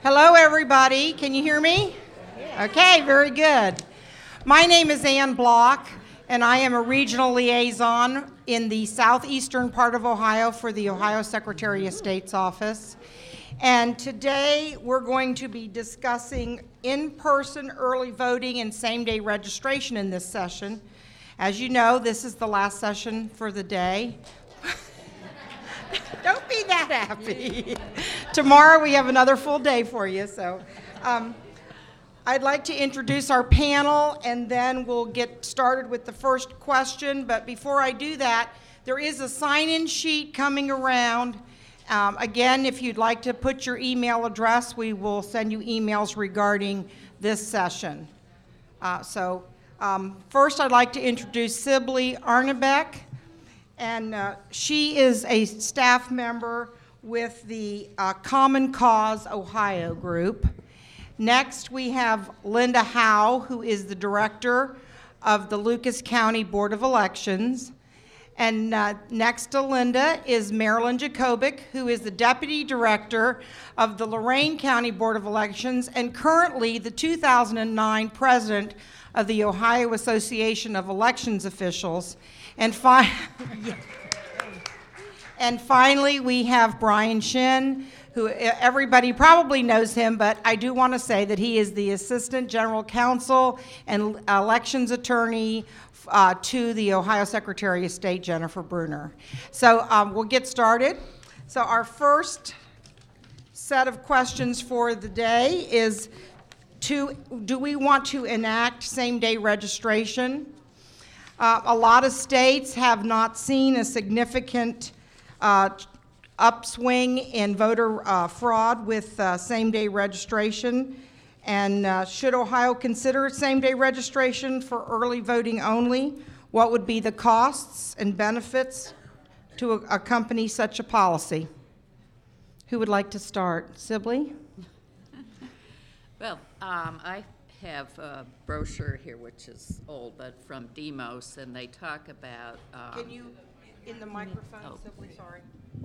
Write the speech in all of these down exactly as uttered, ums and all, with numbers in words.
Hello, everybody. Can you hear me? Okay, very good. My name is Ann Block, and I am a regional liaison in the southeastern part of Ohio for the Ohio Secretary of State's office. And today we're going to be discussing in-person early voting and same-day registration in this session. As you know, this is the last session for the day. Don't be that happy. Tomorrow we have another full day for you. So um, I'd like to introduce our panel, and then we'll get started with the first question. But before I do that, there is a sign-in sheet coming around. Um, again, if you'd like to put your email address, we will send you emails regarding this session. Uh, so um, first I'd like to introduce Sibley Arnebeck. And uh, she is a staff member with the uh, Common Cause Ohio group. Next, we have Linda Howe, who is the director of the Lucas County Board of Elections. And uh, next to Linda is Marilyn Jacobic, who is the deputy director of the Lorain County Board of Elections and currently the two thousand nine president of the Ohio Association of Elections Officials. And, fi- and finally, we have Brian Shin, who everybody probably knows him, but I do want to say that he is the Assistant General Counsel and Elections Attorney uh, to the Ohio Secretary of State, Jennifer Brunner. So um, we'll get started. So our first set of questions for the day is, to, do we want to enact same-day registration? Uh, a lot of states have not seen a significant uh, upswing in voter uh, fraud with uh, same-day registration. And uh, should Ohio consider same-day registration for early voting only? What would be the costs and benefits to a- accompany such a policy? Who would like to start? Sibley? Well, um, I have a brochure here, which is old, but from Demos, and they talk about... Um, Can you, in the microphone, oh. Sibley, sorry.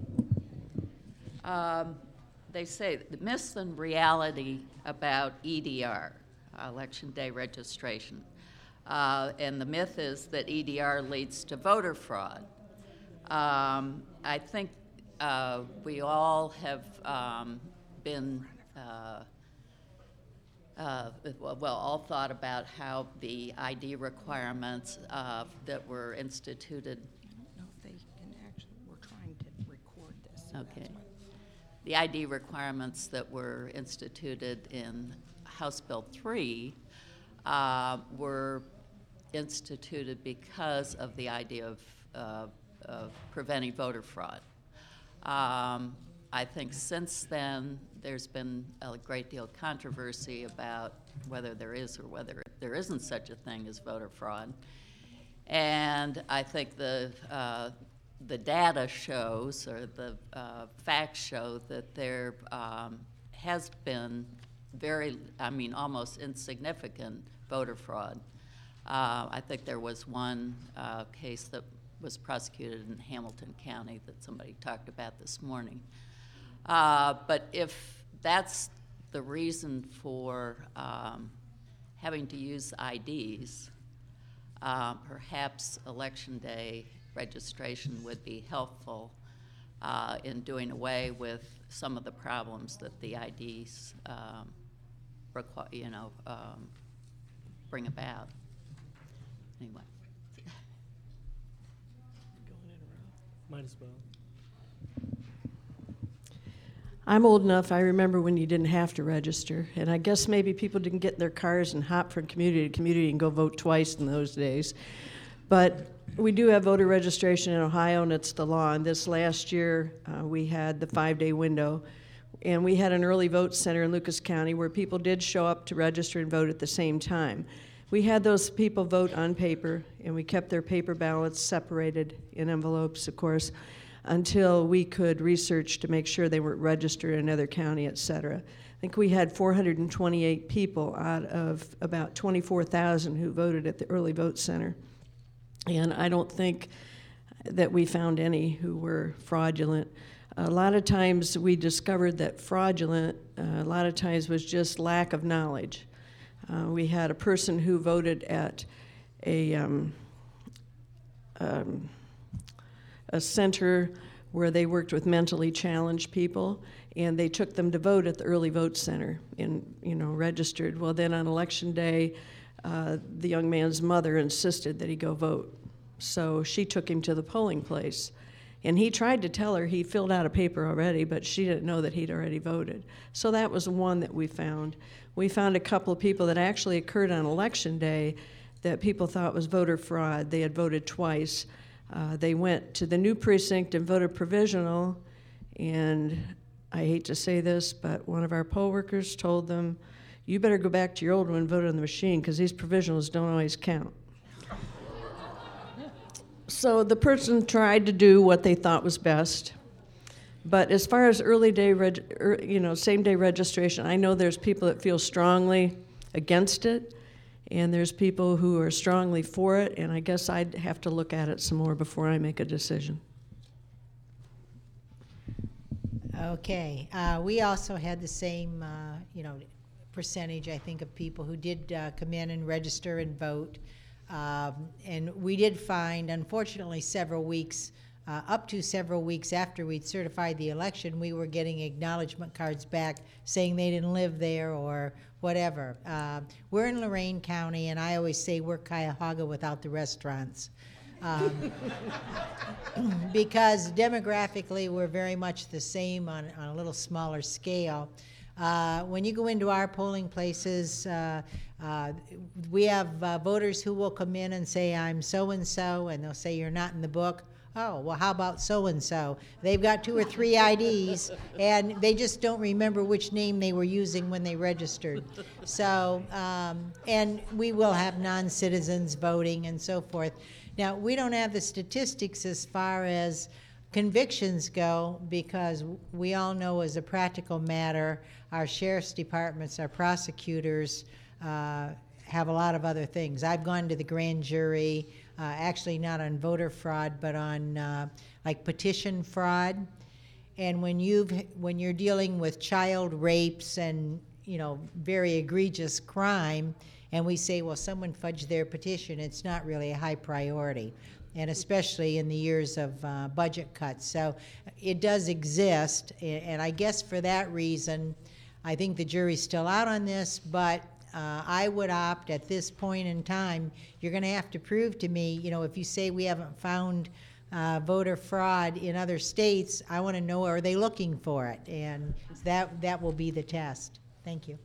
Um, they say the myths and reality about E D R, Election Day Registration. Uh, and the myth is that E D R leads to voter fraud. Um, I think uh, we all have um, been... Uh, Uh, well, all thought about how the I D requirements uh, that were instituted. I don't know if they can actually, we're trying to record this. So okay. The I D requirements that were instituted in House Bill three uh, were instituted because of the idea of, uh, of preventing voter fraud. Um, I think since then, there's been a great deal of controversy about whether there is or whether there isn't such a thing as voter fraud. And I think the, uh, the data shows, or the uh, facts show, that there um, has been very, I mean, almost insignificant voter fraud. Uh, I think there was one uh, case that was prosecuted in Hamilton County that somebody talked about this morning. Uh, but if that's the reason for um, having to use I Ds, uh, perhaps Election Day registration would be helpful uh, in doing away with some of the problems that the I Ds um, require, you know, um, bring about. Anyway. Might as well. I'm old enough, I remember when you didn't have to register, and I guess maybe people didn't get in their cars and hop from community to community and go vote twice in those days. But we do have voter registration in Ohio, and it's the law. And this last year, uh, we had the five-day window, and we had an early vote center in Lucas County where people did show up to register and vote at the same time. We had those people vote on paper, and we kept their paper ballots separated in envelopes, of course, until we could research to make sure they weren't registered in another county, et cetera. I think we had four hundred twenty-eight people out of about twenty-four thousand who voted at the early vote center. And I don't think that we found any who were fraudulent. A lot of times we discovered that fraudulent, uh, a lot of times was just lack of knowledge. Uh, we had a person who voted at a, um, um, a center where they worked with mentally challenged people, and they took them to vote at the early vote center and, you know, registered. Well, then on election day, uh, the young man's mother insisted that he go vote. So she took him to the polling place. And he tried to tell her he filled out a paper already, but she didn't know that he'd already voted. So that was one that we found. We found a couple of people that actually occurred on election day that people thought was voter fraud. They had voted twice. Uh, they went to the new precinct and voted provisional, and I hate to say this, but one of our poll workers told them, you better go back to your old one and vote on the machine, because these provisionals don't always count. So the person tried to do what they thought was best. But as far as early day, reg- er, you know, same day registration, I know there's people that feel strongly against it, and there's people who are strongly for it, and I guess I'd have to look at it some more before I make a decision. Okay. Uh, we also had the same, uh, you know, percentage, I think, of people who did uh, come in and register and vote. Um, and we did find, unfortunately, several weeks, uh, up to several weeks after we'd certified the election, we were getting acknowledgement cards back saying they didn't live there or whatever. Uh, we're in Lorain County, and I always say we're Cuyahoga without the restaurants. Um, because demographically, we're very much the same on, on a little smaller scale. Uh, when you go into our polling places, uh, uh, we have uh, voters who will come in and say, I'm so-and-so, and they'll say, you're not in the book. Oh, well, how about so-and-so? They've got two or three I Ds, and they just don't remember which name they were using when they registered. So, um, and we will have non-citizens voting and so forth. Now, we don't have the statistics as far as convictions go, because we all know as a practical matter, our sheriff's departments, our prosecutors uh, have a lot of other things. I've gone to the grand jury, uh, actually not on voter fraud, but on uh, like petition fraud. And when you've when you're dealing with child rapes and, you know, very egregious crime, and we say, well, someone fudged their petition, it's not really a high priority, and especially in the years of uh, budget cuts. So it does exist, and I guess for that reason, I think the jury's still out on this, but uh, I would opt at this point in time, you're gonna have to prove to me, you know, if you say we haven't found uh, voter fraud in other states, I wanna know, are they looking for it? And that, that will be the test. Thank you.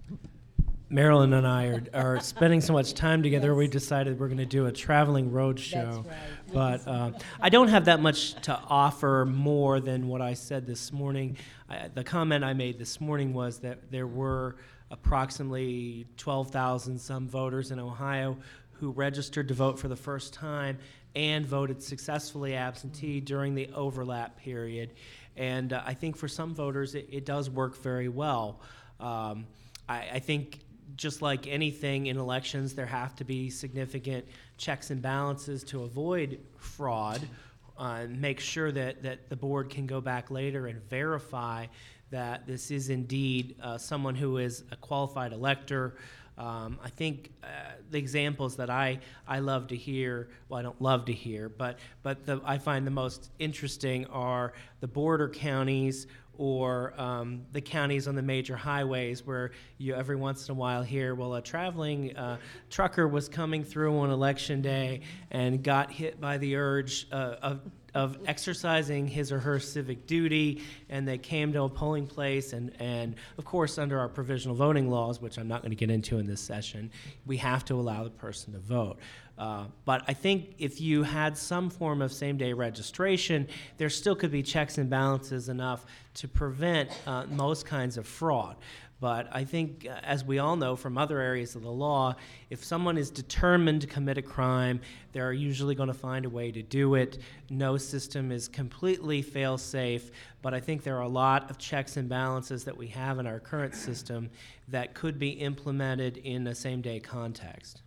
Marilyn and I are, are spending so much time together, we decided we're going to do a traveling road show. That's right. But uh, I don't have that much to offer more than what I said this morning. I, the comment I made this morning was that there were approximately twelve thousand some voters in Ohio who registered to vote for the first time and voted successfully absentee during the overlap period. And uh, I think for some voters it, it does work very well. Um, I, I think just like anything in elections, there have to be significant checks and balances to avoid fraud, uh, and make sure that, that the board can go back later and verify that this is indeed uh, someone who is a qualified elector. Um, I think uh, the examples that I, I love to hear, well, I don't love to hear, but, but the, I find the most interesting are the border counties or um, the counties on the major highways where you every once in a while hear, well, a traveling uh, trucker was coming through on election day and got hit by the urge uh, of, of exercising his or her civic duty, and they came to a polling place, and, and of course, under our provisional voting laws, which I'm not going to get into in this session, we have to allow the person to vote. Uh, but I think if you had some form of same-day registration, there still could be checks and balances enough to prevent uh, most kinds of fraud. But I think, uh, as we all know from other areas of the law, if someone is determined to commit a crime, they're usually going to find a way to do it. No system is completely fail-safe, but I think there are a lot of checks and balances that we have in our current system that could be implemented in a same-day context.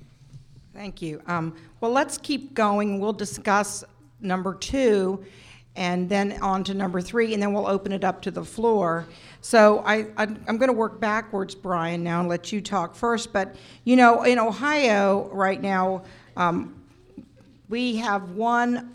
Thank you. Um, well, let's keep going. We'll discuss number two, and then on to number three, and then we'll open it up to the floor. So I, I, I'm going to work backwards, Brian, now and let you talk first. But, you know, in Ohio right now, um, we have one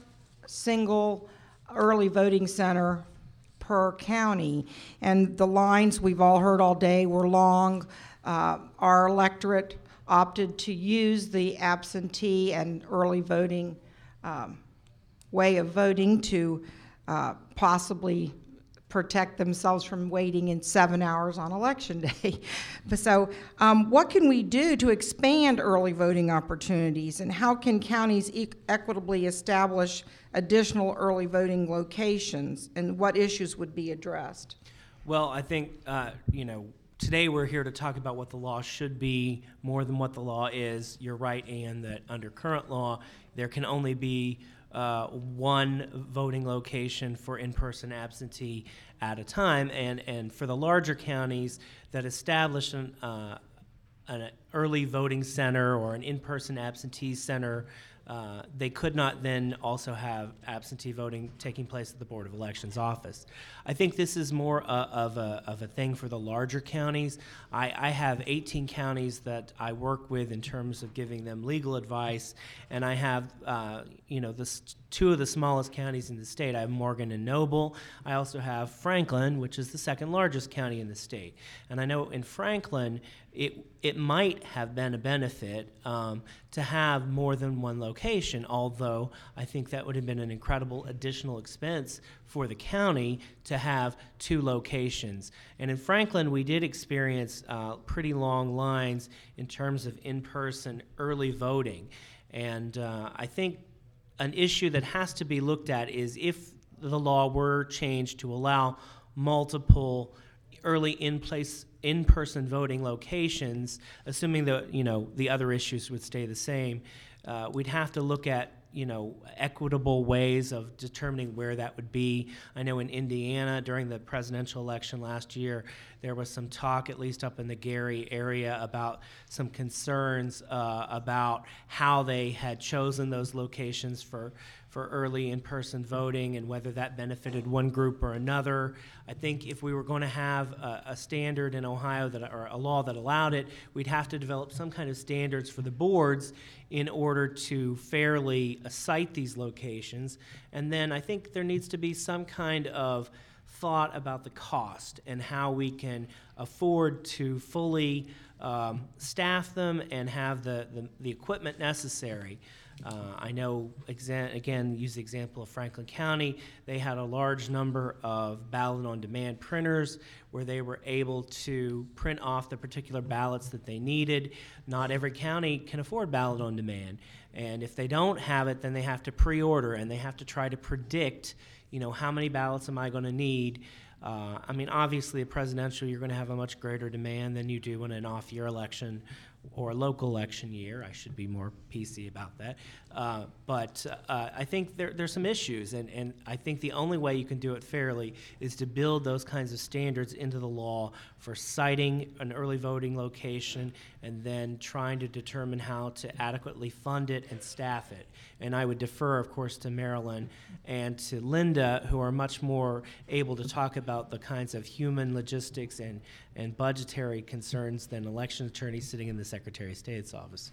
single early voting center per county, and the lines we've all heard all day were long. Uh, our electorate opted to use the absentee and early voting um, way of voting to uh, possibly protect themselves from waiting in seven hours on election day. So um, what can we do to expand early voting opportunities, and how can counties e- equitably establish additional early voting locations, and what issues would be addressed? Well, I think, uh, you know, today we're here to talk about what the law should be more than what the law is. You're right, Ann, that under current law, there can only be uh, one voting location for in-person absentee at a time. And, and for the larger counties that establish an, uh, an early voting center or an in-person absentee center, Uh, they could not then also have absentee voting taking place at the Board of Elections office. I think this is more uh, of, a, of a thing for the larger counties. I, I have eighteen counties that I work with in terms of giving them legal advice, and I have, uh, you know, this, two of the smallest counties in the state. I have Morgan and Noble. I also have Franklin, which is the second largest county in the state. And I know in Franklin, it it might have been a benefit um, to have more than one location, although I think that would have been an incredible additional expense for the county to have two locations. And in Franklin, we did experience uh, pretty long lines in terms of in-person early voting. And uh, I think an issue that has to be looked at is if the law were changed to allow multiple early in-place in-person voting locations, assuming that, you know, the other issues would stay the same, uh, we'd have to look at, you know, equitable ways of determining where that would be. I know in Indiana during the presidential election last year, there was some talk, at least up in the Gary area, about some concerns uh, about how they had chosen those locations for for early in-person voting and whether that benefited one group or another. I think if we were going to have a, a standard in Ohio that, or a law that allowed it, we'd have to develop some kind of standards for the boards in order to fairly uh, cite these locations. And then I think there needs to be some kind of thought about the cost and how we can afford to fully um, staff them and have the, the, the equipment necessary. Uh, I know, exa- again, use the example of Franklin County. They had a large number of ballot-on-demand printers where they were able to print off the particular ballots that they needed. Not every county can afford ballot-on-demand, and if they don't have it, then they have to pre-order, and they have to try to predict, you know, how many ballots am I going to need. Uh, I mean, obviously, a presidential, you're going to have a much greater demand than you do in an off-year election or a local election year. I should be more P C about that. Uh, but uh, I think there, there's some issues, and, and I think the only way you can do it fairly is to build those kinds of standards into the law for citing an early voting location and then trying to determine how to adequately fund it and staff it. And I would defer, of course, to Marilyn and to Linda, who are much more able to talk about the kinds of human logistics and, and budgetary concerns than election attorneys sitting in the Secretary of State's office.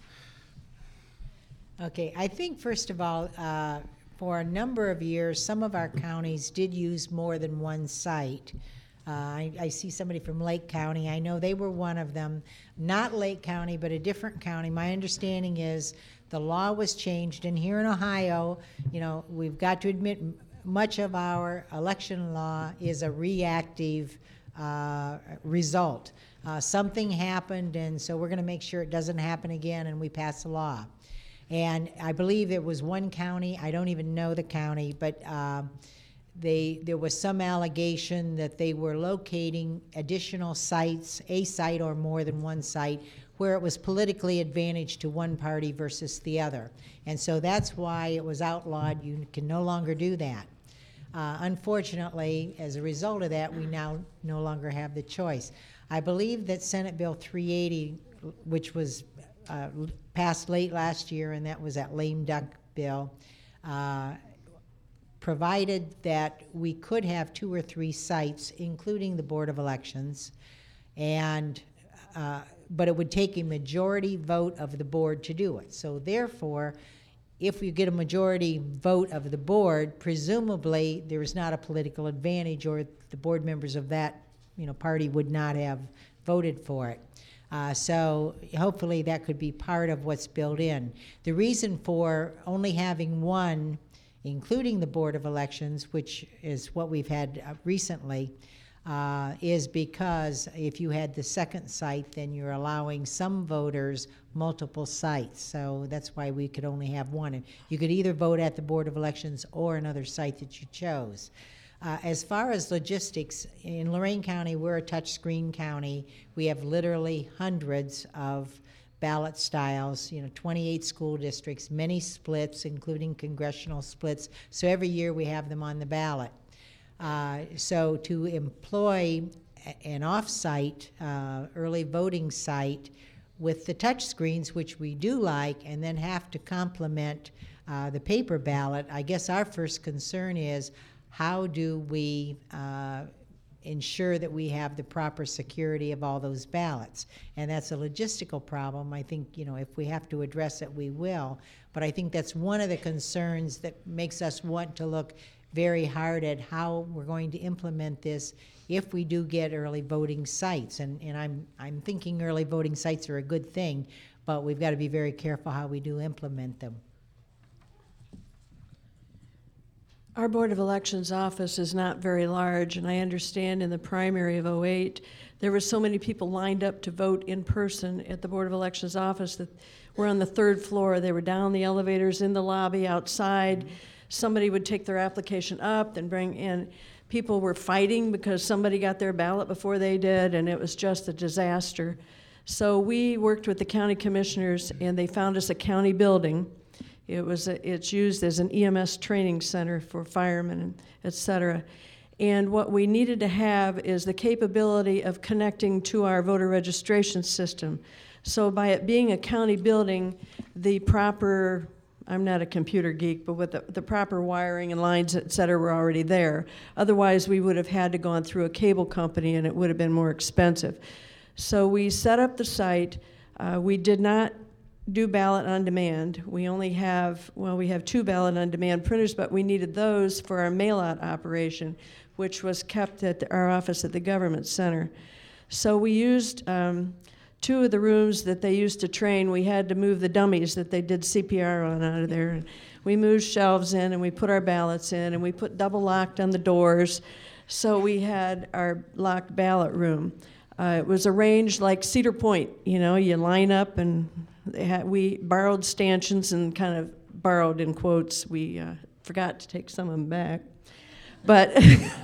Okay, I think first of all, uh, for a number of years, some of our counties did use more than one site. Uh, I, I see somebody from Lake County. I know they were one of them. Not Lake County, but a different county. My understanding is the law was changed, and here in Ohio, you know, we've got to admit m- much of our election law is a reactive uh, result. Uh, something happened, and so we're going to make sure it doesn't happen again, and we pass a law. And I believe it was one county, I don't even know the county, but uh, they there was some allegation that they were locating additional sites, a site or more than one site, where it was politically advantaged to one party versus the other. And so that's why it was outlawed. You can no longer do that. Uh, unfortunately, as a result of that, we now no longer have the choice. I believe that Senate Bill three eighty, which was uh, passed late last year, and that was that lame duck bill, uh, provided that we could have two or three sites, including the Board of Elections, and uh, but it would take a majority vote of the board to do it. So therefore, if you get a majority vote of the board, presumably there is not a political advantage, or the board members of that, you know, party would not have voted for it. Uh, so hopefully that could be part of what's built in. The reason for only having one, including the Board of Elections, which is what we've had uh, recently, uh, is because if you had the second site, then you're allowing some voters multiple sites. So that's why we could only have one. And you could either vote at the Board of Elections or another site that you chose. Uh, as far as logistics, in Lorain County, we're a touchscreen county. We have literally hundreds of ballot styles, you know, twenty-eight school districts, many splits, including congressional splits. So every year we have them on the ballot. Uh, so to employ an off-site uh, early voting site with the touch screens, which we do like, and then have to complement uh, the paper ballot, I guess our first concern is, how do we uh, ensure that we have the proper security of all those ballots? And that's a logistical problem. I think, you know, if we have to address it, we will. But I think that's one of the concerns that makes us want to look very hard at how we're going to implement this if we do get early voting sites. And, and I'm, I'm thinking early voting sites are a good thing, but we've got to be very careful how we do implement them. Our Board of Elections office is not very large, and I understand in the primary of oh eight, there were so many people lined up to vote in person at the Board of Elections office that were on the third floor. They were down the elevators, in the lobby, outside. Somebody would take their application up and bring in. People were fighting because somebody got their ballot before they did, and it was just a disaster. So we worked with the county commissioners, and they found us a county building. It was a, it's used as an E M S training center for firemen, and et cetera. And what we needed to have is the capability of connecting to our voter registration system. So by it being a county building, the proper, I'm not a computer geek, but with the, the proper wiring and lines, et cetera, were already there. Otherwise, we would have had to gone through a cable company, and it would have been more expensive. So we set up the site. Uh, we did not do ballot on demand. We only have, well, we have two ballot on demand printers, but we needed those for our mail-out operation, which was kept at the, our office at the government center. So we used um, two of the rooms that they used to train. We had to move the dummies that they did C P R on out of there. And we moved shelves in, and we put our ballots in, and we put double locked on the doors. So we had our locked ballot room. Uh, it was arranged like Cedar Point, you know, you line up, and they had, we borrowed stanchions and kind of borrowed in quotes. We uh, forgot to take some of them back. But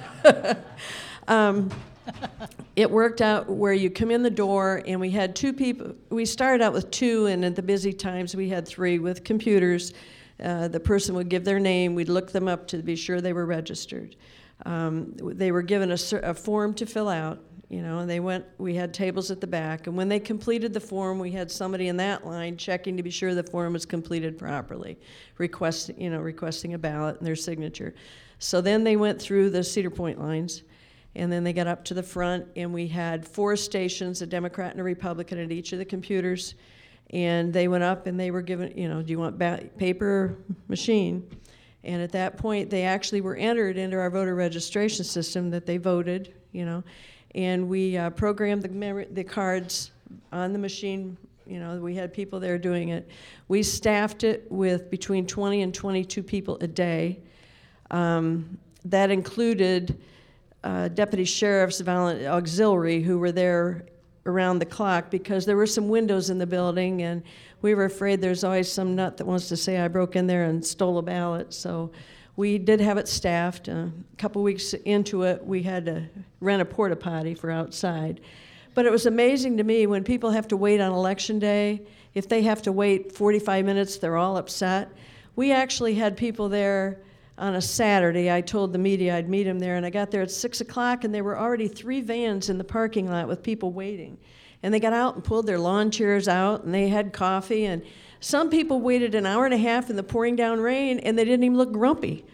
um, it worked out where you come in the door, and we had two people. We started out with two, and at the busy times we had three with computers. Uh, the person would give their name. We'd look them up to be sure they were registered. Um, they were given a, a form to fill out. You know, and they went, we had tables at the back, and when they completed the form, we had somebody in that line checking to be sure the form was completed properly, request, you know, requesting a ballot and their signature. So then they went through the Cedar Point lines, and then they got up to the front, and we had four stations, a Democrat and a Republican at each of the computers, and they went up and they were given, you know, do you want ba- paper, machine? And at that point, they actually were entered into our voter registration system that they voted, you know, and we uh, programmed the, mem- the cards on the machine. You know, we had people there doing it. We staffed it with between twenty and twenty-two people a day. Um, that included uh, deputy sheriffs, volu- auxiliary, who were there around the clock because there were some windows in the building, and we were afraid there's always some nut that wants to say, I broke in there and stole a ballot. So we did have it staffed. Uh, a couple weeks into it, we had to rent a porta potty for outside. But it was amazing to me when people have to wait on election day. If they have to wait forty-five minutes, they're all upset. We actually had people there on a Saturday. I told the media I'd meet them there, and I got there at six o'clock, and there were already three vans in the parking lot with people waiting. And they got out and pulled their lawn chairs out, and they had coffee, and some people waited an hour and a half in the pouring down rain, and they didn't even look grumpy.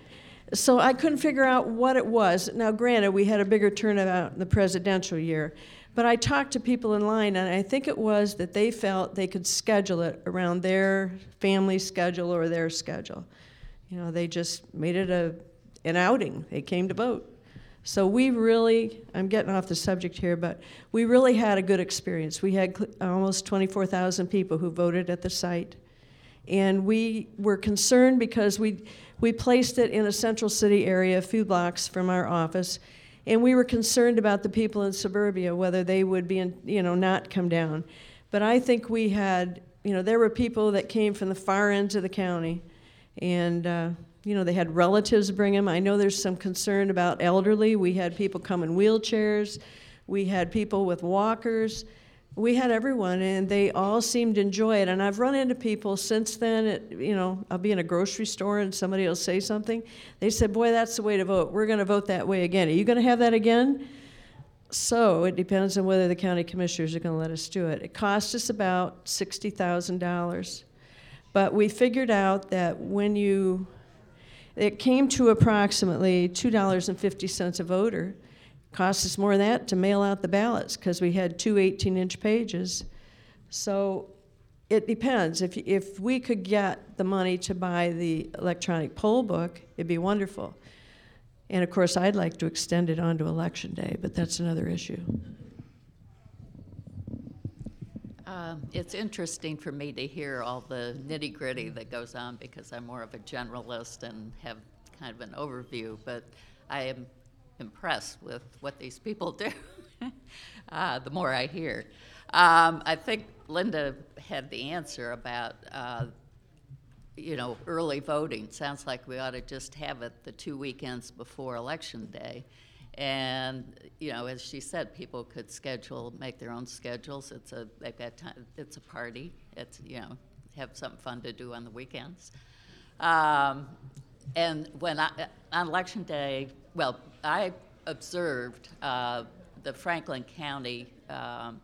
So I couldn't figure out what it was. Now, granted, we had a bigger turnout in the presidential year, but I talked to people in line, and I think it was that they felt they could schedule it around their family schedule or their schedule. You know, they just made it a an outing. They came to vote. So we really, I'm getting off the subject here, but we really had a good experience. We had cl- almost twenty-four thousand people who voted at the site. And we were concerned because we we placed it in a central city area, a few blocks from our office, and we were concerned about the people in suburbia, whether they would be, in, you know, not come down. But I think we had, you know, there were people that came from the far ends of the county, and uh, you know, they had relatives bring them. I know there's some concern about elderly. We had people come in wheelchairs. We had people with walkers. We had everyone, and they all seemed to enjoy it. And I've run into people since then. At, you know, I'll be in a grocery store and somebody will say something. They said, "Boy, that's the way to vote. We're going to vote that way again. Are you going to have that again?" So it depends on whether the county commissioners are going to let us do it. It cost us about sixty thousand dollars, but we figured out that when you, it came to approximately two dollars and fifty cents a voter. Cost us more than that to mail out the ballots because we had two eighteen-inch pages. So it depends. If if we could get the money to buy the electronic poll book, it'd be wonderful. And of course, I'd like to extend it on to Election Day, but that's another issue. Um, it's interesting for me to hear all the nitty-gritty that goes on because I'm more of a generalist and have kind of an overview, but I am impressed with what these people do, uh, the more I hear. Um, I think Linda had the answer about, uh, you know, early voting. Sounds like we ought to just have it the two weekends before Election Day. And, you know, as she said, people could schedule, make their own schedules. It's a, they've got time, it's a party. It's, you know, have something fun to do on the weekends. Um, and when I, on Election Day, well, I observed uh, the Franklin County um,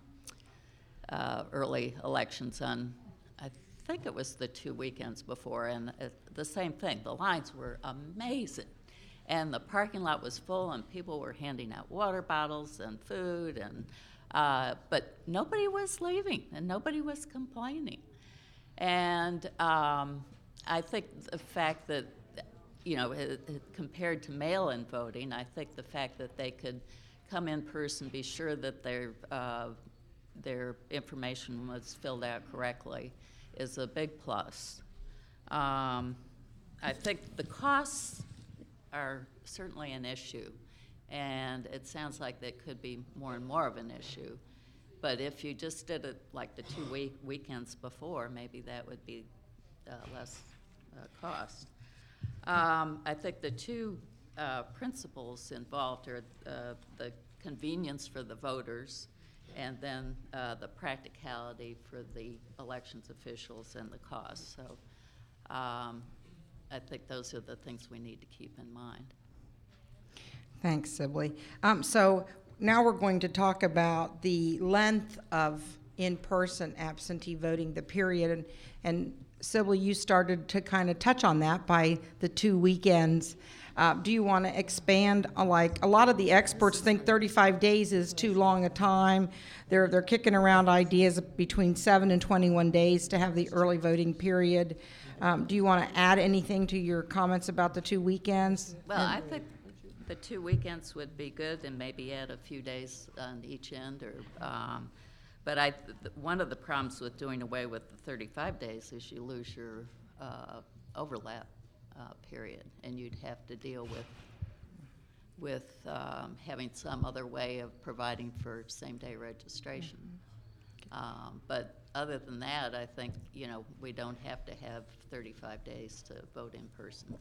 uh, early elections on, I think it was the two weekends before, and uh, the same thing. The lines were amazing. And the parking lot was full, and people were handing out water bottles and food, and uh, but nobody was leaving, and nobody was complaining. And um, I think the fact that, you know, it, it, compared to mail-in voting, I think the fact that they could come in person, be sure that their uh, their information was filled out correctly, is a big plus. Um, I think the costs are certainly an issue, and it sounds like that could be more and more of an issue. But if you just did it like the two week weekends before, maybe that would be uh, less uh, cost. Um, I think the two uh, principles involved are uh, the convenience for the voters and then uh, the practicality for the elections officials and the cost. So um, I think those are the things we need to keep in mind. Thanks, Sibley. Um, so now we're going to talk about the length of in-person absentee voting, the period, and, and Sibley, you started to kind of touch on that by the two weekends. Uh, do you want to expand? On, like, a lot of the experts think thirty-five days is too long a time. They're they're kicking around ideas between seven and twenty-one days to have the early voting period. Um, do you want to add anything to your comments about the two weekends? Well, I think the two weekends would be good, and maybe add a few days on each end. Or, um, but I, th- one of the problems with doing away with the thirty-five days is you lose your uh, overlap uh, period, and you'd have to deal with with um, having some other way of providing for same-day registration. Mm-hmm. Um, but other than that, I think, you know, we don't have to have thirty-five days to vote in person.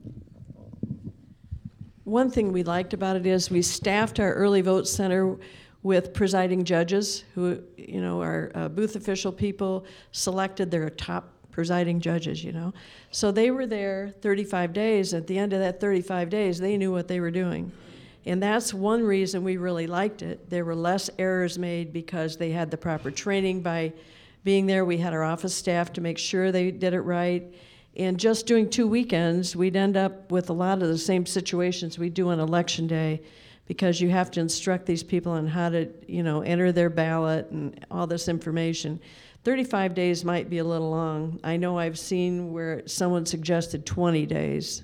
One thing we liked about it is we staffed our early vote center with presiding judges who, you know, our uh, booth official people selected their top presiding judges, you know. So they were there thirty-five days. At the end of that thirty-five days, they knew what they were doing. And that's one reason we really liked it. There were less errors made because they had the proper training by being there. We had our office staff to make sure they did it right. And just doing two weekends, we'd end up with a lot of the same situations we do on Election Day, because you have to instruct these people on how to, you know, enter their ballot and all this information. thirty-five days might be a little long. I know I've seen where someone suggested twenty days.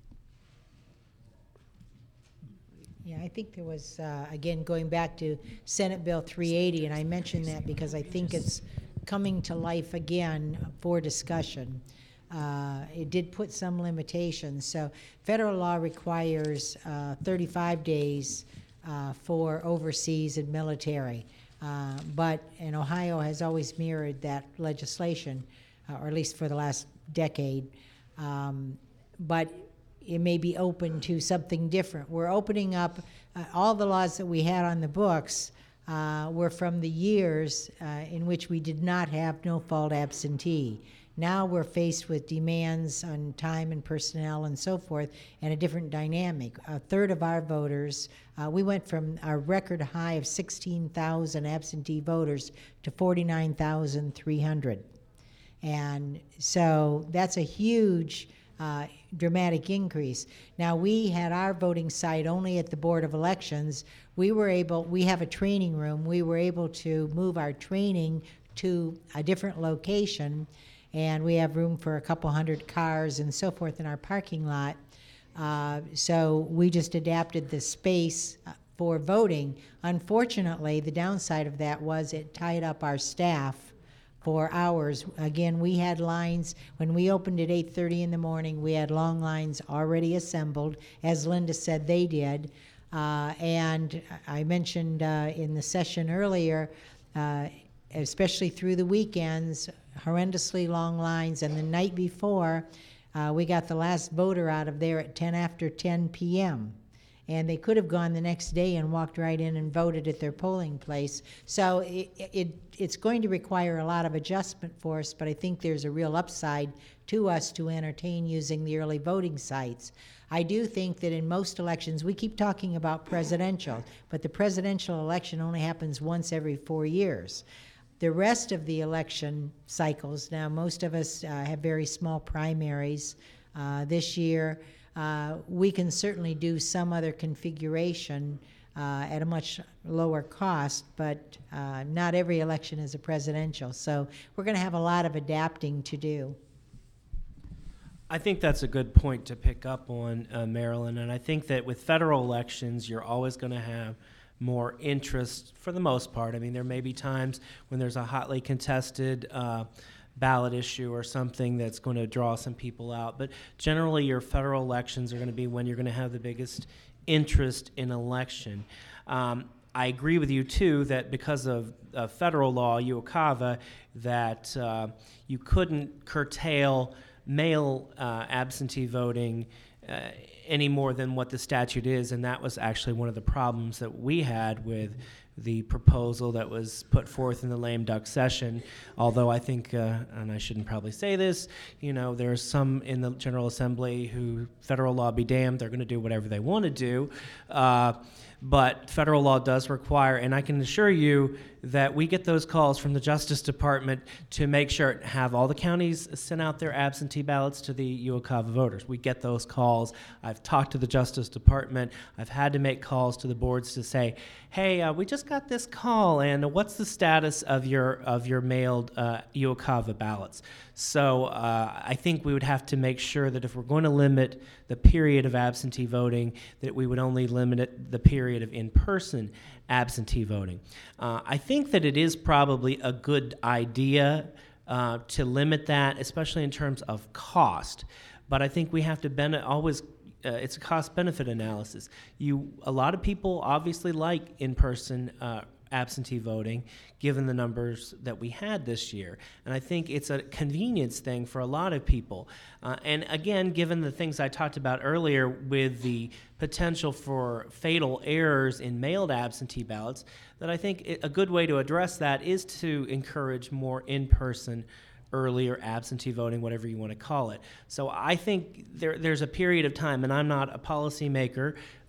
Yeah, I think there was, uh, again, going back to Senate Bill three eighty, and I mentioned that because I think it's coming to life again for discussion. Uh, it did put some limitations. So federal law requires uh, thirty-five days uh, for overseas and military. Uh, but, and Ohio has always mirrored that legislation, uh, or at least for the last decade. Um, but it may be open to something different. We're opening up, uh, all the laws that we had on the books uh, were from the years uh, in which we did not have no-fault absentee. Now we're faced with demands on time and personnel and so forth, and a different dynamic. A third of our voters, uh, we went from our record high of sixteen thousand absentee voters to forty-nine thousand three hundred. And so that's a huge uh, dramatic increase. Now, we had our voting site only at the Board of Elections. We were able, we have a training room, we were able to move our training to a different location, and we have room for a couple hundred cars and so forth in our parking lot. Uh, so we just adapted the space for voting. Unfortunately, the downside of that was it tied up our staff for hours. Again, we had lines, when we opened at eight thirty in the morning, we had long lines already assembled, as Linda said they did. Uh, and I mentioned uh, in the session earlier, uh, especially through the weekends, horrendously long lines, and the night before, uh, we got the last voter out of there at ten after ten p m And they could have gone the next day and walked right in and voted at their polling place. So it, it, it's going to require a lot of adjustment for us, but I think there's a real upside to us to entertain using the early voting sites. I do think that in most elections, we keep talking about presidential, but the presidential election only happens once every four years. The rest of the election cycles, now most of us uh, have very small primaries uh, this year. Uh, we can certainly do some other configuration uh, at a much lower cost, but uh, not every election is a presidential. So we're going to have a lot of adapting to do. I think that's a good point to pick up on, uh, Marilyn, and I think that with federal elections, you're always going to have more interest for the most part. I mean, there may be times when there's a hotly contested uh, ballot issue or something that's going to draw some people out, but generally your federal elections are going to be when you're going to have the biggest interest in election. Um, I agree with you too that because of uh, federal law, UOCAVA, that uh, you couldn't curtail mail uh, absentee voting uh, any more than what the statute is, and that was actually one of the problems that we had with the proposal that was put forth in the lame duck session. Although I think, uh, and I shouldn't probably say this, you know, there's some in the General Assembly who, federal law be damned, they're going to do whatever they want to do. Uh, but federal law does require, and I can assure you that we get those calls from the Justice Department to make sure, have all the counties send out their absentee ballots to the UOCAVA voters. We get those calls. I've talked to the Justice Department. I've had to make calls to the boards to say, hey, uh, we just got this call, and what's the status of your of your mailed uh, UOCAVA ballots? So uh, I think we would have to make sure that if we're going to limit the period of absentee voting, that we would only limit it, the period of in-person absentee voting. Uh, I think that it is probably a good idea uh, to limit that, especially in terms of cost. But I think we have to ben- always, uh, it's a cost-benefit analysis. You, a lot of people obviously like in-person uh, absentee voting, given the numbers that we had this year. And I think it's a convenience thing for a lot of people. Uh, and again, given the things I talked about earlier with the potential for fatal errors in mailed absentee ballots, that I think it, a good way to address that is to encourage more in-person earlier absentee voting, whatever you want to call it. So I think there, there's a period of time, and I'm not a policymaker,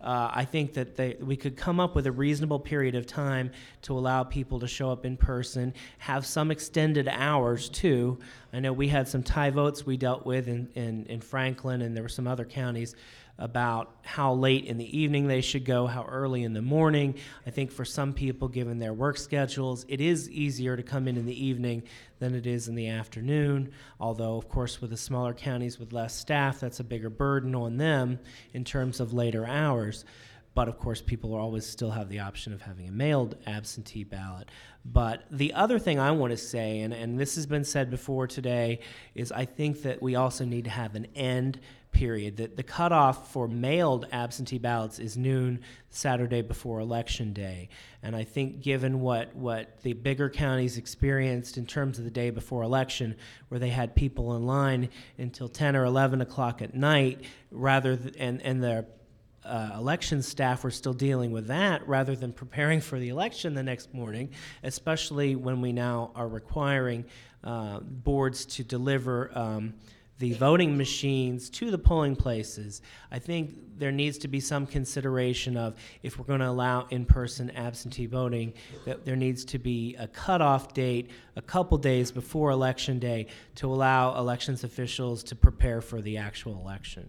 uh, I think that they, we could come up with a reasonable period of time to allow people to show up in person, have some extended hours too. I know we had some tie votes we dealt with in, in, in Franklin, and there were some other counties about how late in the evening they should go, how early in the morning. I think for some people, given their work schedules, it is easier to come in in the evening than it is in the afternoon, although, of course, with the smaller counties with less staff, that's a bigger burden on them in terms of later hours. But, of course, people will always still have the option of having a mailed absentee ballot. But the other thing I want to say, and, and this has been said before today, is I think that we also need to have an end period. That the cutoff for mailed absentee ballots is noon Saturday before Election Day. And I think given what, what the bigger counties experienced in terms of the day before election, where they had people in line until ten or eleven o'clock at night, rather th- and, and the Uh, election staff were still dealing with that rather than preparing for the election the next morning, especially when we now are requiring uh, boards to deliver um, the voting machines to the polling places. I think there needs to be some consideration of, if we're going to allow in-person absentee voting, that there needs to be a cutoff date a couple days before Election Day to allow elections officials to prepare for the actual election.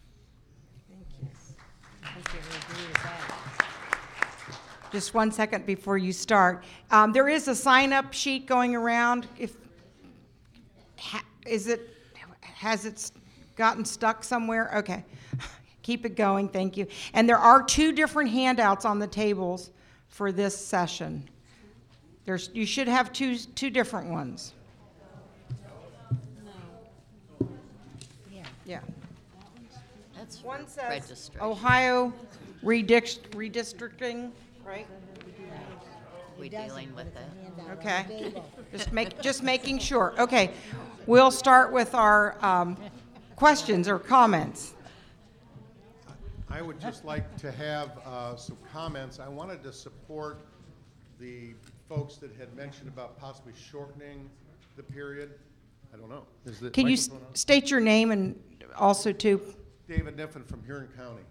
Just one second before you start. Um, there is a sign-up sheet going around. If ha, is it has it gotten stuck somewhere? Okay, keep it going. Thank you. And there are two different handouts on the tables for this session. There's you should have two two different ones. Yeah. Yeah. That's One says registration. Ohio redix- redistricting, right? We dealing with that. Okay. Just make, just making sure. Okay. We'll start with our um, questions or comments. I would just like to have uh, some comments. I wanted to support the folks that had mentioned about possibly shortening the period. I don't know. Is the Can you s- microphone on? state your name and also too? David Niffen from Huron County.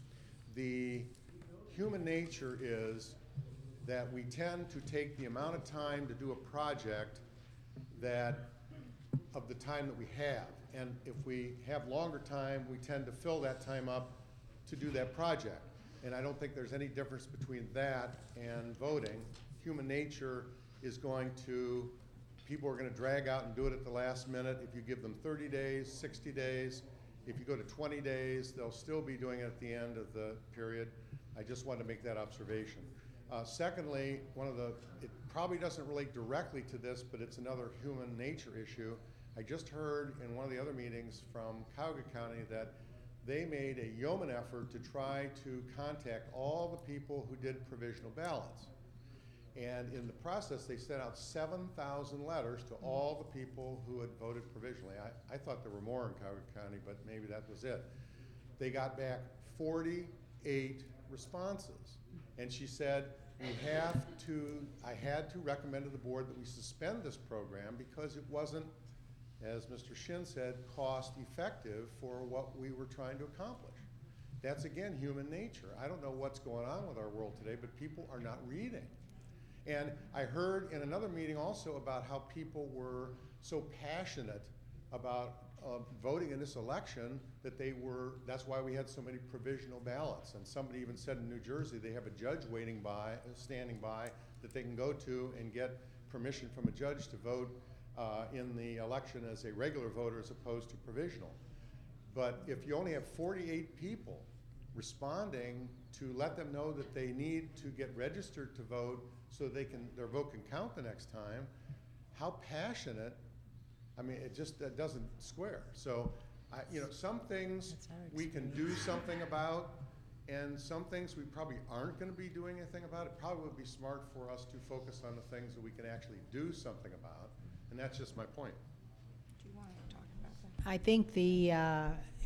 The human nature is that we tend to take the amount of time to do a project that of the time that we have. And if we have longer time, we tend to fill that time up to do that project. And I don't think there's any difference between that and voting. Human nature is going to, people are going to drag out and do it at the last minute. If you give them thirty days, sixty days, if you go to twenty days, they'll still be doing it at the end of the period. I just wanted to make that observation. Uh, secondly, one of the, it probably doesn't relate directly to this, but it's another human nature issue. I just heard in one of the other meetings from Cuyahoga County that they made a yeoman effort to try to contact all the people who did provisional ballots. And in the process, they sent out seven thousand letters to all the people who had voted provisionally. I, I thought there were more in Cuyahoga County, but maybe that was it. They got back forty-eight responses. And she said, we have to, I had to recommend to the board that we suspend this program because it wasn't, as Mister Shin said, cost effective for what we were trying to accomplish. That's, again, human nature. I don't know what's going on with our world today, but people are not reading. And I heard in another meeting also about how people were so passionate about uh, voting in this election that they were, that's why we had so many provisional ballots. And somebody even said in New Jersey they have a judge waiting by, standing by, that they can go to and get permission from a judge to vote uh, in the election as a regular voter as opposed to provisional. But if you only have forty-eight people responding to let them know that they need to get registered to vote so they can, their vote can count the next time, how passionate, I mean, it just it doesn't square. So, I, you know, some things we can do something about, and some things we probably aren't going to be doing anything about. It probably would be smart for us to focus on the things that we can actually do something about, and that's just my point. Do you want to talk about that? I think the uh,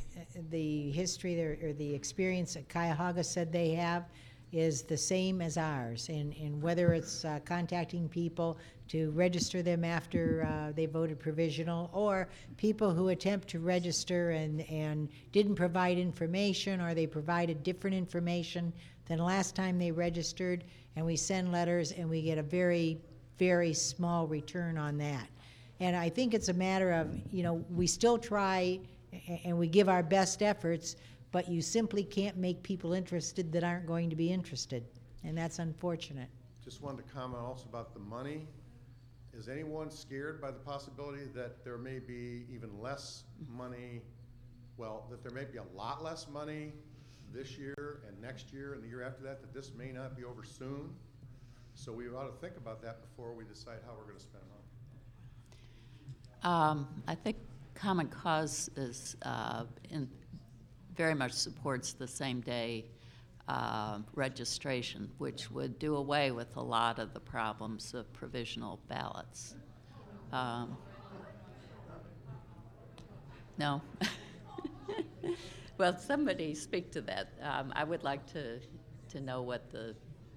the history there, or the experience that Cuyahoga said they have is the same as ours, and, and whether it's uh, contacting people to register them after uh, they voted provisional, or people who attempt to register and, and didn't provide information, or they provided different information than last time they registered, and we send letters and we get a very, very small return on that. And I think it's a matter of, you know, we still try and we give our best efforts, but you simply can't make people interested that aren't going to be interested, and that's unfortunate. Just wanted to comment also about the money. Is anyone scared by the possibility that there may be even less money, well, that there may be a lot less money this year and next year and the year after that, that this may not be over soon? So we ought to think about that before we decide how we're going to spend money. Um, I think Common Cause is uh, in, very much supports the same day uh, registration, which would do away with a lot of the problems of provisional ballots. Um, no? Well, somebody speak to that. Um, I would like to, to know what the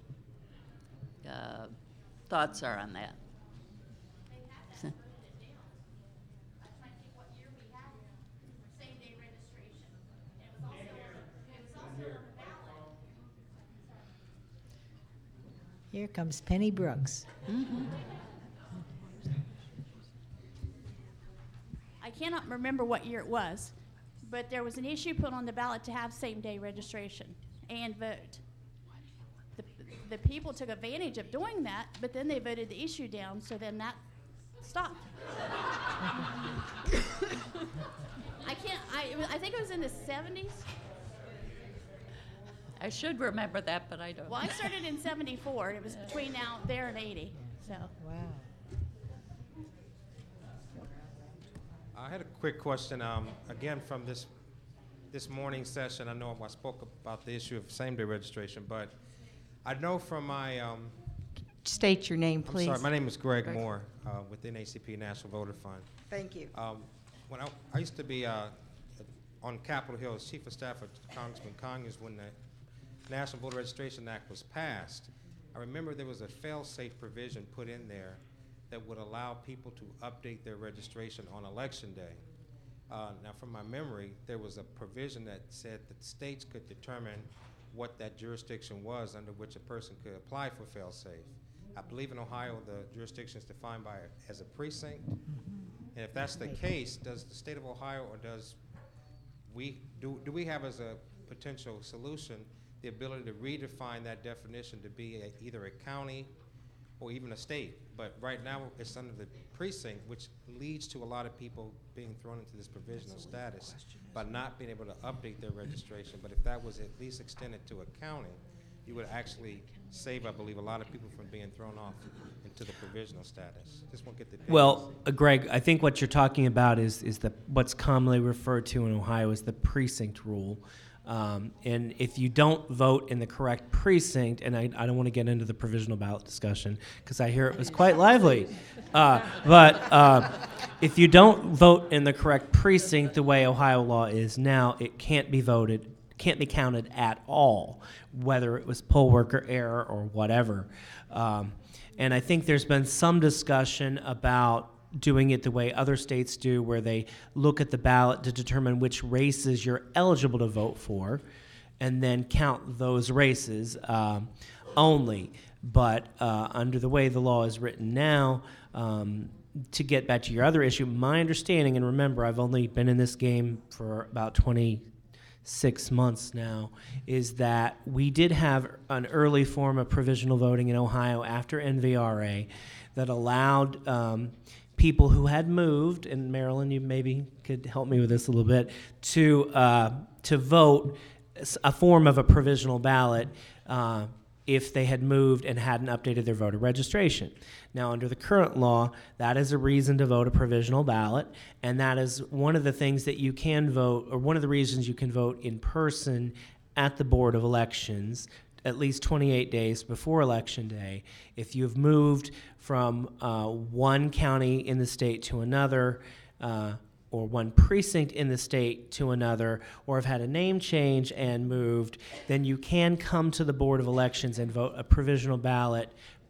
uh, thoughts are on that. Here comes Penny Brooks. Mm-hmm. I cannot remember what year it was, but there was an issue put on the ballot to have same-day registration and vote. The, the people took advantage of doing that, but then they voted the issue down, so then that stopped. I can't, I, it was, I think it was in the seventies. I should remember that, but I don't. Well, I started in seventy-four. It was between now there and eighty. So. Wow. I had a quick question. Um, again, from this this morning's session, I know I spoke about the issue of same-day registration, but I know from my um, State your name, please. I'm sorry, my name is Greg, Greg. Moore uh, with N A A C P National Voter Fund. Thank you. Um, when I, I used to be uh, on Capitol Hill as Chief of Staff of Congressman Conyers when the National Voter Registration Act was passed. I remember there was a fail-safe provision put in there that would allow people to update their registration on election day. Uh, now, from my memory, there was a provision that said that states could determine what that jurisdiction was under which a person could apply for fail-safe. I believe in Ohio, the jurisdiction is defined by as a precinct. And if that's the case, does the state of Ohio, or does we do do we have as a potential solution the ability to redefine that definition to be a, either a county or even a state? But right now it's under the precinct, which leads to a lot of people being thrown into this provisional status by not being able to update their registration. But if that was at least extended to a county, you would actually save, I believe, a lot of people from being thrown off into the provisional status. Just want to get the opinions. Well, uh, Greg, I think what you're talking about is is the what's commonly referred to in Ohio as the precinct rule. Um, and if you don't vote in the correct precinct, and I, I don't want to get into the provisional ballot discussion because I hear it was quite lively, uh, but uh, if you don't vote in the correct precinct the way Ohio law is now, it can't be voted, can't be counted at all, whether it was poll worker error or whatever. Um, and I think there's been some discussion about doing it the way other states do, where they look at the ballot to determine which races you're eligible to vote for and then count those races um, only. But uh, under the way the law is written now, um, to get back to your other issue, my understanding, and remember, I've only been in this game for about twenty-six months now, is that we did have an early form of provisional voting in Ohio after N V R A that allowed um, people who had moved, and Marilyn, you maybe could help me with this a little bit, to uh, to vote a form of a provisional ballot uh, if they had moved and hadn't updated their voter registration. Now, under the current law, that is a reason to vote a provisional ballot, and that is one of the things that you can vote, or one of the reasons you can vote in person at the Board of Elections at least twenty-eight days before Election Day. If you've moved from uh, one county in the state to another, uh, or one precinct in the state to another, or have had a name change and moved, then you can come to the Board of Elections and vote a provisional ballot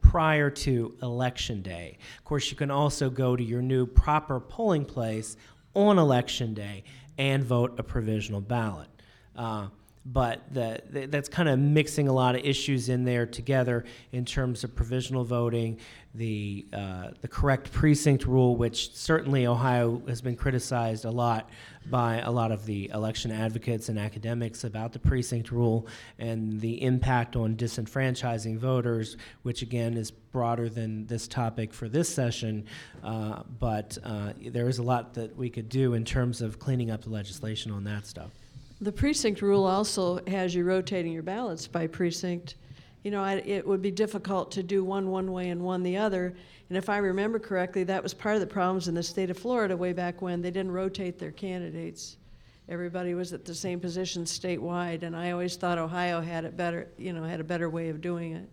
prior to Election Day. Of course, you can also go to your new proper polling place on Election Day and vote a provisional ballot. Uh, but the, the, that's kind of mixing a lot of issues in there together in terms of provisional voting, the uh, the correct precinct rule, which certainly Ohio has been criticized a lot by a lot of the election advocates and academics about the precinct rule and the impact on disenfranchising voters, which again is broader than this topic for this session, uh, but uh, there is a lot that we could do in terms of cleaning up the legislation on that stuff. The precinct rule also has you rotating your ballots by precinct. You know, I, it would be difficult to do one one way and one the other. And if I remember correctly, that was part of the problems in the state of Florida way back when. They didn't rotate their candidates. Everybody was at the same position statewide, and I always thought Ohio had it better, you know, had a better way of doing it.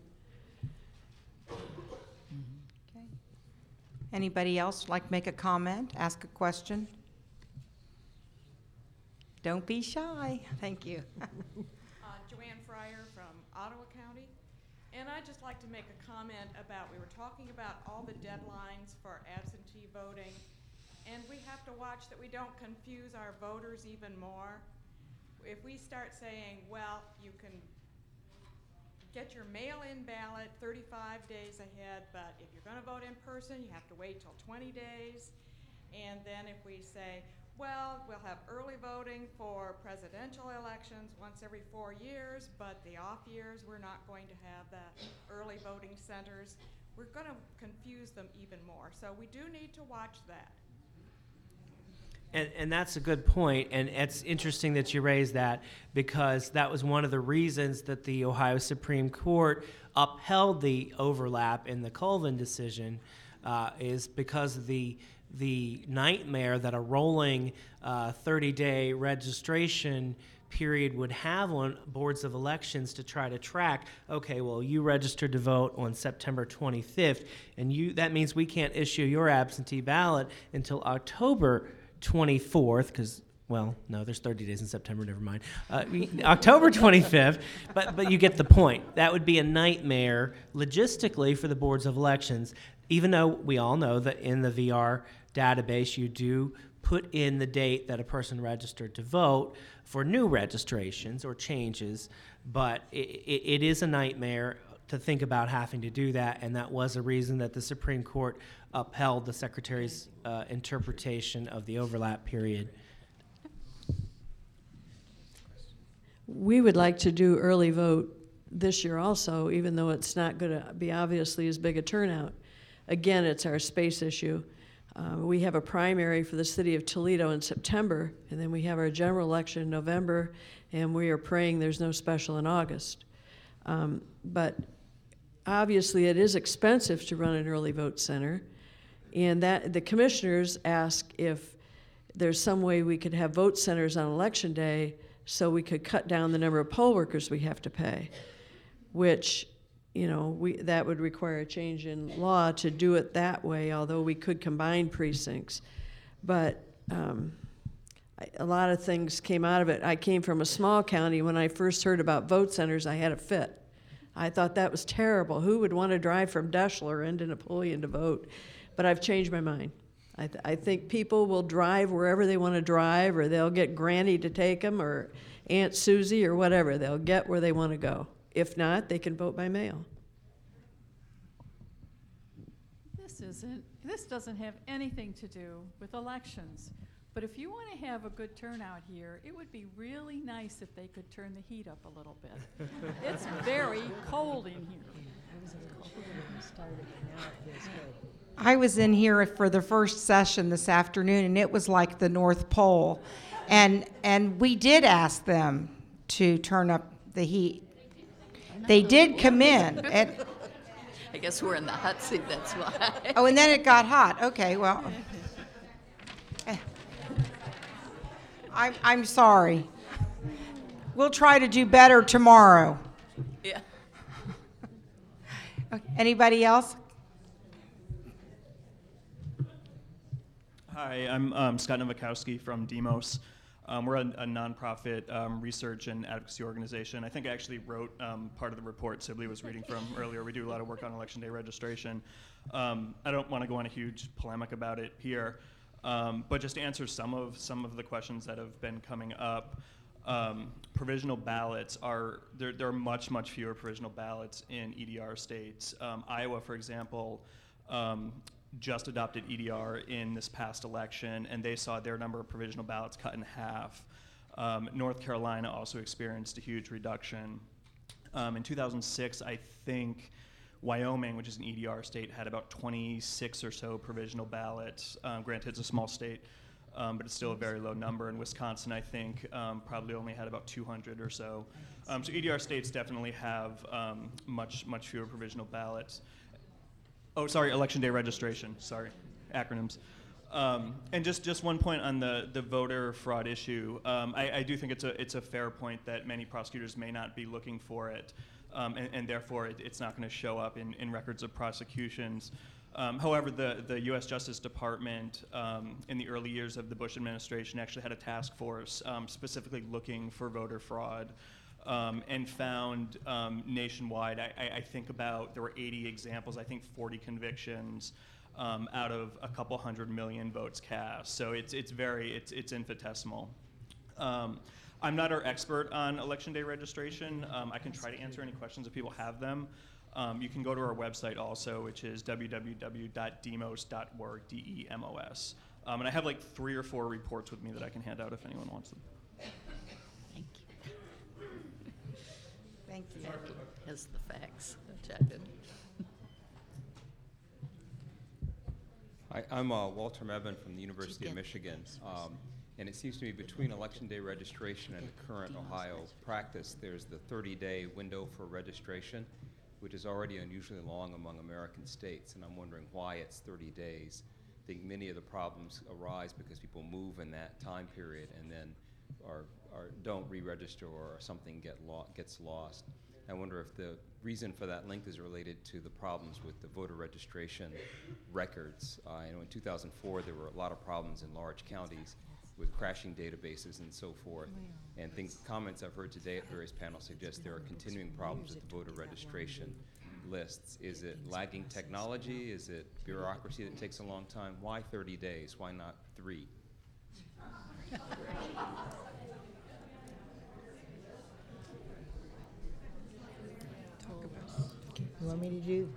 Okay. Anybody else like make a comment, ask a question? Don't be shy. Thank you. uh, Joanne Fryer from Ottawa County. And I'd just like to make a comment about, we were talking about all the deadlines for absentee voting, and we have to watch that we don't confuse our voters even more. If we start saying, well, you can get your mail-in ballot thirty-five days ahead, but if you're going to vote in person, you have to wait till twenty days. And then if we say, well, we'll have early voting for presidential elections once every four years, but the off years, we're not going to have the early voting centers. We're going to confuse them even more. So we do need to watch that. And, and that's a good point, and it's interesting that you raised that, because that was one of the reasons that the Ohio Supreme Court upheld the overlap in the Colvin decision, uh, is because of the the nightmare that a rolling uh, thirty-day registration period would have on boards of elections to try to track, okay, well, you registered to vote on September twenty-fifth, and you that means we can't issue your absentee ballot until October twenty-fourth, because, well, no, there's thirty days in September, never mind. Uh, October twenty-fifth, but, but you get the point. That would be a nightmare logistically for the boards of elections, even though we all know that in the V R database you do put in the date that a person registered to vote for new registrations or changes, but it, it, it is a nightmare to think about having to do that, and that was a reason that the Supreme Court upheld the Secretary's uh, interpretation of the overlap period. We would like to do early vote this year also, even though it's not going to be obviously as big a turnout. Again, it's our space issue. Uh, we have a primary for the city of Toledo in September, and then we have our general election in November, and we are praying there's no special in August. Um, but obviously it is expensive to run an early vote center, and that the commissioners ask if there's some way we could have vote centers on election day so we could cut down the number of poll workers we have to pay, which, you know, we, that would require a change in law to do it that way, although we could combine precincts. But um, I, a lot of things came out of it. I came from a small county. When I first heard about vote centers, I had a fit. I thought that was terrible. Who would want to drive from Deschler into Napoleon to vote? But I've changed my mind. I, th- I think people will drive wherever they want to drive, or they'll get Granny to take them, or Aunt Susie, or whatever. They'll get where they want to go. If not, they can vote by mail. This isn't, this doesn't have anything to do with elections. But if you want to have a good turnout here, it would be really nice if they could turn the heat up a little bit. It's very cold in here. I was in here for the first session this afternoon, and it was like the North Pole. And and we did ask them to turn up the heat. They did come in. And, I guess we're in the hot seat, that's why. oh, and then it got hot. Okay, well. I'm, I'm sorry. We'll try to do better tomorrow. Yeah. Okay, anybody else? Hi, I'm um, Scott Nowakowski from Demos. Um, we're a, a nonprofit um, research and advocacy organization. I think I actually wrote um, part of the report Sibley was reading from earlier. We do a lot of work on Election Day registration. Um, I don't want to go on a huge polemic about it here, um, but just to answer some of some of the questions that have been coming up. Um, provisional ballots are, there, there are much, much fewer provisional ballots in E D R states. Um, Iowa, for example, um, just adopted E D R in this past election, and they saw their number of provisional ballots cut in half. Um, North Carolina also experienced a huge reduction. Um, in two thousand six, I think Wyoming, which is an E D R state, had about twenty-six or so provisional ballots. Um, granted, it's a small state, um, but it's still a very low number. And Wisconsin, I think, um, probably only had about two hundred or so. Um, so E D R states definitely have um, much, much fewer provisional ballots. Oh, sorry, Election Day registration, sorry, acronyms. Um, and just, just one point on the, the voter fraud issue. Um, I, I do think it's a, it's a fair point that many prosecutors may not be looking for it, um, and, and therefore it, it's not going to show up in, in records of prosecutions. Um, however, the, the U S Justice Department um, in the early years of the Bush administration actually had a task force um, specifically looking for voter fraud. Um, and found um, nationwide, I, I, I think about, there were eighty examples, I think forty convictions um, out of a couple hundred million votes cast. So it's, it's very, it's, it's infinitesimal. Um, I'm not our expert on Election Day registration. Um, I can try to answer any questions if people have them. Um, you can go to our website also, which is w w w dot demos dot org, D E M O S. Um, and I have like three or four reports with me that I can hand out if anyone wants them. Thank you. Has the facts checked. Hi, I'm uh, Walter Mebane from the University of Michigan, um, and it seems to me between Election Day registration and the current Ohio practice, there's the thirty-day window for registration, which is already unusually long among American states, and I'm wondering why it's thirty days. I think many of the problems arise because people move in that time period and then are or don't re-register or something get lo gets lost. I wonder if the reason for that length is related to the problems with the voter registration records. Uh, I know in two thousand four there were a lot of problems in large counties with crashing databases and so forth. And things, comments I've heard today at various panels suggest there are continuing problems with the voter registration lists. Is it lagging technology? Is it bureaucracy that takes a long time? Why thirty days? Why not three? You want me to do?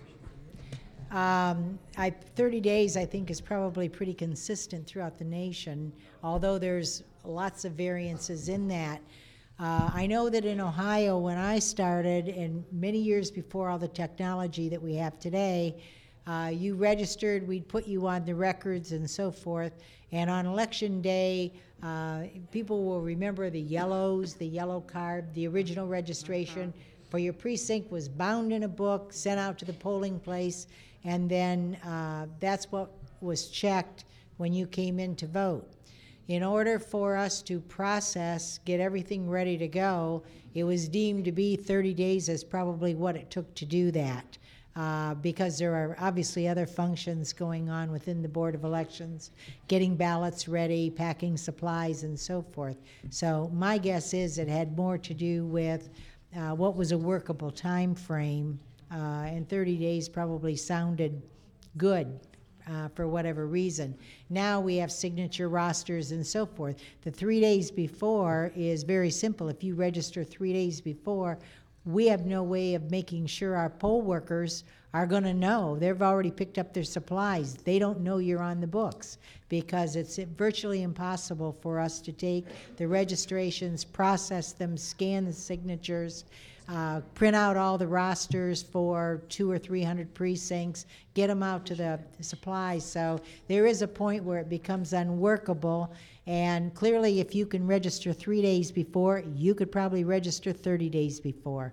Um, I, thirty days, I think, is probably pretty consistent throughout the nation, although there's lots of variances in that. Uh, I know that in Ohio, when I started, and many years before all the technology that we have today, uh, you registered, we'd put you on the records and so forth, and on election day, uh, people will remember the yellows, the yellow card, the original registration for your precinct was bound in a book, sent out to the polling place, and then uh, that's what was checked when you came in to vote. In order for us to process, get everything ready to go, it was deemed to be thirty days as probably what it took to do that, uh, because there are obviously other functions going on within the Board of Elections, getting ballots ready, packing supplies, and so forth. So my guess is it had more to do with Uh, what was a workable time frame, uh, and thirty days probably sounded good uh, for whatever reason. Now we have signature rosters and so forth. The three days before is very simple. If you register three days before, we have no way of making sure our poll workers are going to know. They've already picked up their supplies. They don't know you're on the books because it's virtually impossible for us to take the registrations, process them, scan the signatures, uh, print out all the rosters for two or three hundred precincts, get them out to the supplies. So there is a point where it becomes unworkable. And clearly, if you can register three days before, you could probably register thirty days before.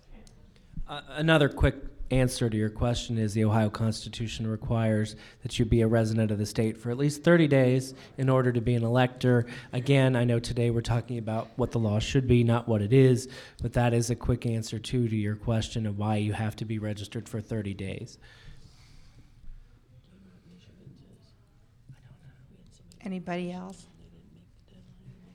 Uh, another quick answer to your question is the Ohio Constitution requires that you be a resident of the state for at least thirty days in order to be an elector. Again, I know today we're talking about what the law should be, not what it is, but that is a quick answer too to your question of why you have to be registered for thirty days. Anybody else?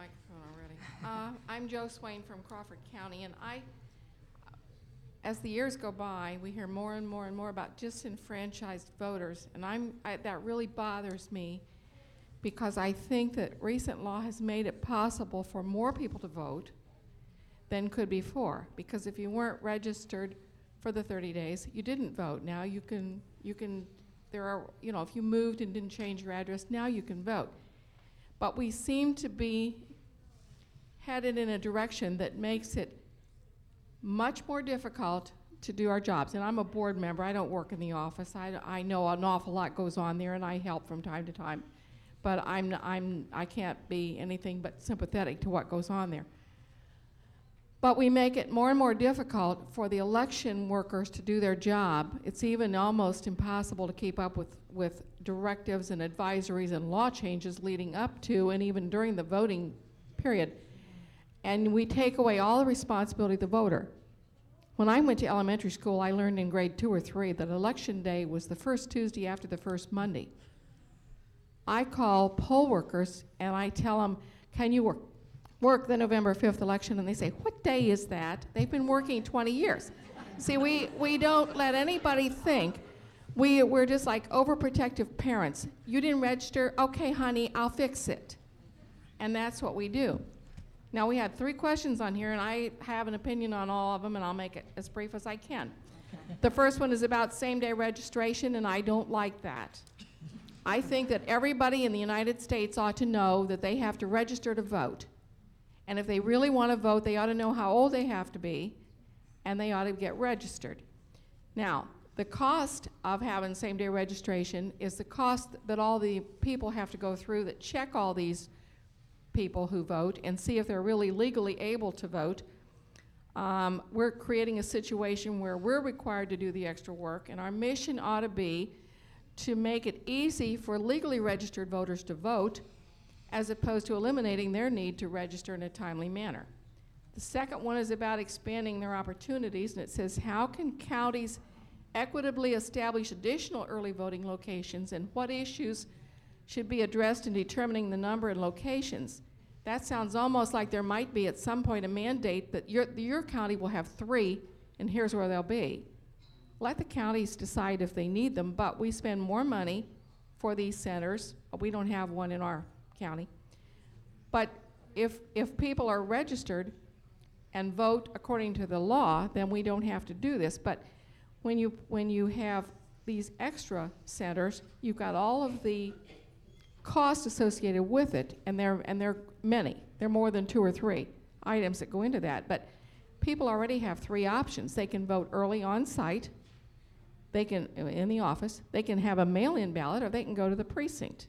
microphone already. Uh, I'm Joe Swain from Crawford County, and I, as the years go by, we hear more and more and more about disenfranchised voters, and I'm, I, that really bothers me because I think that recent law has made it possible for more people to vote than could before. Because if you weren't registered for the thirty days, you didn't vote. Now you can, you can, there are, you know, if you moved and didn't change your address, now you can vote. But we seem to be headed in a direction that makes it much more difficult to do our jobs. And I'm a board member. I don't work in the office. I, I know an awful lot goes on there, and I help from time to time. But I'm, I'm, I can't be anything but sympathetic to what goes on there. But we make it more and more difficult for the election workers to do their job. It's even almost impossible to keep up with, with directives and advisories and law changes leading up to and even during the voting period. And we take away all the responsibility of the voter. When I went to elementary school, I learned in grade two or three that election day was the first Tuesday after the first Monday. I call poll workers and I tell them, can you work, work the November fifth election? And they say, what day is that? They've been working twenty years. See, we, we don't let anybody think. We, we're just like overprotective parents. You didn't register? Okay, honey, I'll fix it. And that's what we do. Now, we had three questions on here, and I have an opinion on all of them, and I'll make it as brief as I can. The first one is about same-day registration, and I don't like that. I think that everybody in the United States ought to know that they have to register to vote. And if they really want to vote, they ought to know how old they have to be, and they ought to get registered. Now, the cost of having same-day registration is the cost that all the people have to go through that check all these people who vote and see if they're really legally able to vote. Um, we're creating a situation where we're required to do the extra work, and our mission ought to be to make it easy for legally registered voters to vote as opposed to eliminating their need to register in a timely manner. The second one is about expanding their opportunities, and it says, how can counties equitably establish additional early voting locations, and what issues should be addressed in determining the number and locations? That sounds almost like there might be at some point a mandate that your, your county will have three, and here's where they'll be. Let the counties decide if they need them, but we spend more money for these centers. We don't have one in our county. But if, if people are registered and vote according to the law, then we don't have to do this. But when you, when you have these extra centers, you've got all of the costs associated with it, and there and there are many. There are more than two or three items that go into that. But people already have three options. They can vote early on site, they can, in the office, they can have a mail-in ballot, or they can go to the precinct.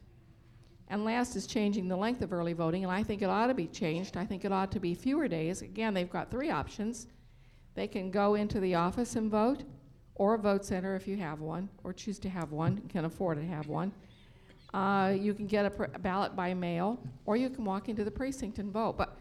And last is changing the length of early voting, and I think it ought to be changed. I think it ought to be fewer days. Again, they've got three options. They can go into the office and vote, or a vote center if you have one, or choose to have one, can afford to have one. Uh, you can get a, pr a ballot by mail, or you can walk into the precinct and vote. But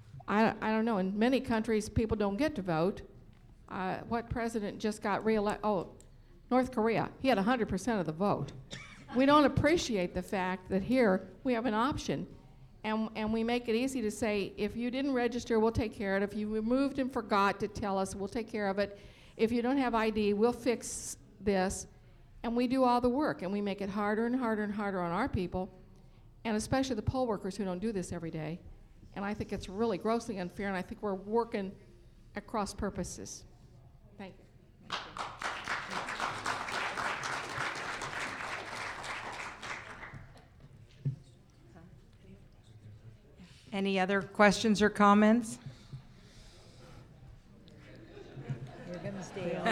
I, I don't know, in many countries, people don't get to vote. Uh, what president just got reelected? Oh, North Korea. He had one hundred percent of the vote. We don't appreciate the fact that here we have an option, and, and we make it easy to say, if you didn't register, we'll take care of it. If you moved and forgot to tell us, we'll take care of it. If you don't have I D, we'll fix this. And we do all the work, and we make it harder and harder and harder on our people, and especially the poll workers who don't do this every day. And I think it's really grossly unfair, and I think we're working at cross purposes. Thank you. Any other questions or comments? You're gonna stay on.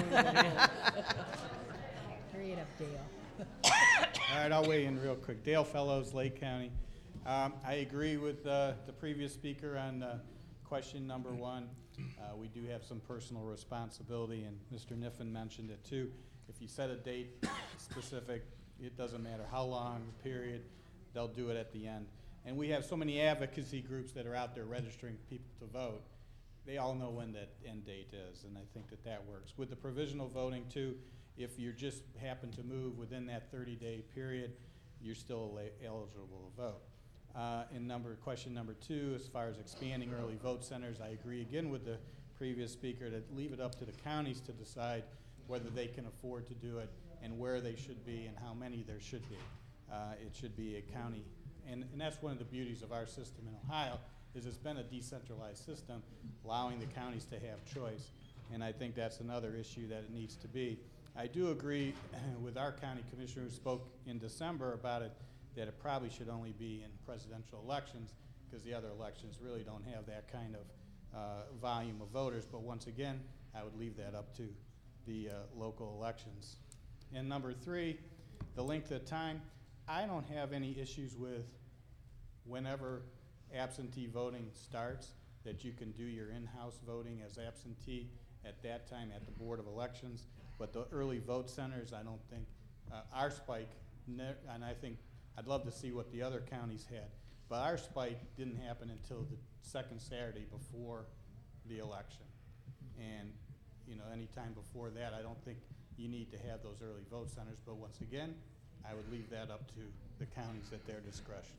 Hurry it up, Dale. All right, I'll weigh in real quick. Dale Fellows, Lake County. Um, I agree with uh, the previous speaker on uh, question number one. Uh, we do have some personal responsibility, and Mister Niffen mentioned it too. If you set a date specific, it doesn't matter how long the period, they'll do it at the end. And we have so many advocacy groups that are out there registering people to vote. They all know when that end date is, and I think that that works. With the provisional voting too, if you just happen to move within that thirty day period, you're still eligible to vote. Uh, in number, question number two, as far as expanding early vote centers, I agree again with the previous speaker to leave it up to the counties to decide whether they can afford to do it and where they should be and how many there should be. Uh, it should be a county, and, and that's one of the beauties of our system in Ohio, is it's been a decentralized system, allowing the counties to have choice, and I think that's another issue that it needs to be. I do agree with our county commissioner who spoke in December about it, that it probably should only be in presidential elections, because the other elections really don't have that kind of uh, volume of voters, but once again, I would leave that up to the uh, local elections. And number three, the length of time. I don't have any issues with whenever absentee voting starts, that you can do your in-house voting as absentee at that time at the Board of Elections. But the early vote centers, I don't think, uh, our spike, ne and I think, I'd love to see what the other counties had, but our spike didn't happen until the second Saturday before the election. And, you know, any time before that, I don't think you need to have those early vote centers, but once again, I would leave that up to the counties at their discretion.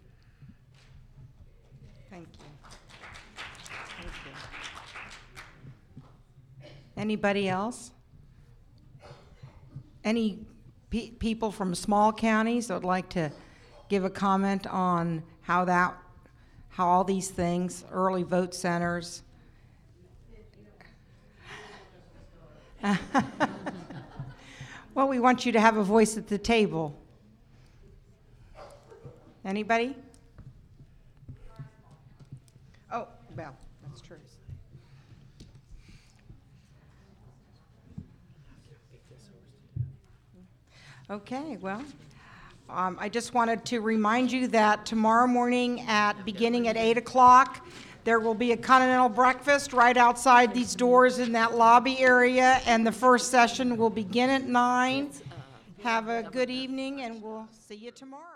Thank you. Thank you. Anybody else? Any pe people from small counties that would like to give a comment on how that, how all these things, early vote centers? Well, we want you to have a voice at the table. Anybody? Oh, Belle, that's true. Okay, well, um, I just wanted to remind you that tomorrow morning at, beginning at eight o'clock, there will be a continental breakfast right outside these doors in that lobby area, and the first session will begin at nine. Have a good evening, and we'll see you tomorrow.